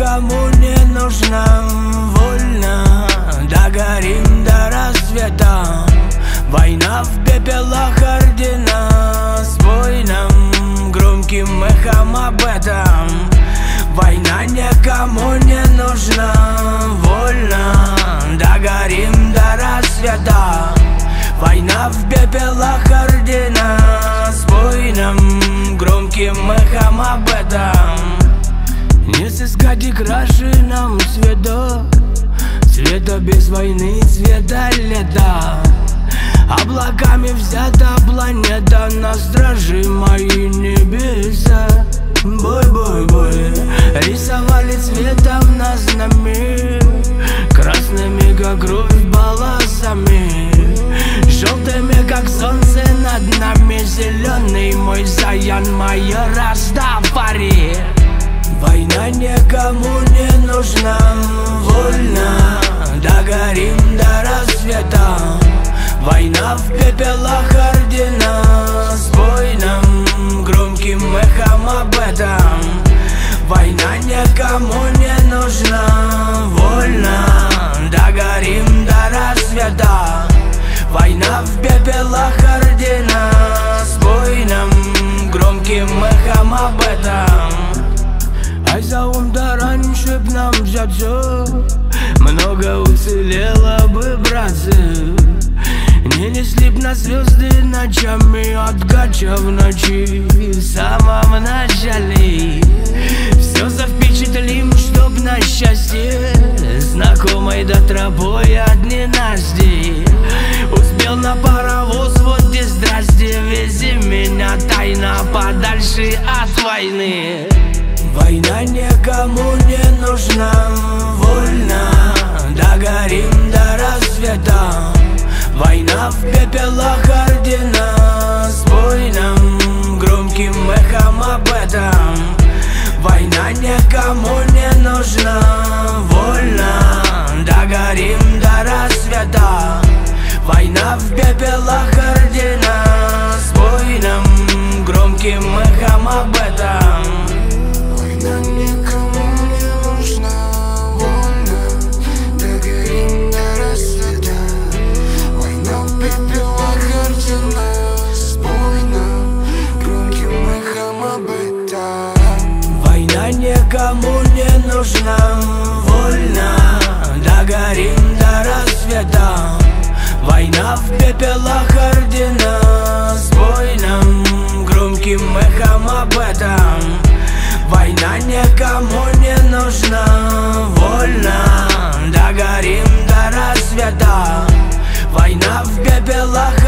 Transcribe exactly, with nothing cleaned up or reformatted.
никому не нужна. Вольно догорим до рассвета. Война в пепелах, ордена спой нам громким эхом об этом. Война никому не нужна. Вольно догорим до рассвета. Война в пепелах, ордена спой нам громким эхом об этом. Не сыскать и краше нам цвета, цвета без войны, цвета лета. Облаками взята планета, на страже мои небеса. Бой, бой, бой, рисовали цветом на знамя, красными, как кровь, полосами, желтыми, как солнце над нами. Зеленый мой заян, моя Растафари. Война никому не нужна. Вольно догорим до рассвета. Война в пепелах, ордена спой нам громким эхом об этом. Война никому не нужна. Вольно догорим до рассвета. Война в пепелах, ордена спой нам громким эхом об этом. Ай, за ум-то раньше б нам взяться, много уцелело бы, братцы. Не несли б на звезды ночами, отгача в ночи в самом начале. Все завпечатлим, чтоб на счастье знакомой до тропой от ненастья. Успел на паровоз, вот здесь здрасте, вези меня тайно подальше от войны. Война никому не нужна. Вольно догорим до рассвета. Война в пепелах, ордена спой нам громким эхом об этом. Война никому не нужна. Вольно догорим до рассвета. Война в пепелах, ордена спой нам громким эхом об этом. Война никому не нужна. Вольно догорим до рассвета. Война в пепелах, ордена спой нам громким эхом об этом. Война никому не нужна. Вольно догорим до рассвета. Война в пепелах, ордена спой нам громким эхом об этом. Война никому не нужна. Вольно догорим до рассвета. Война в пепелах,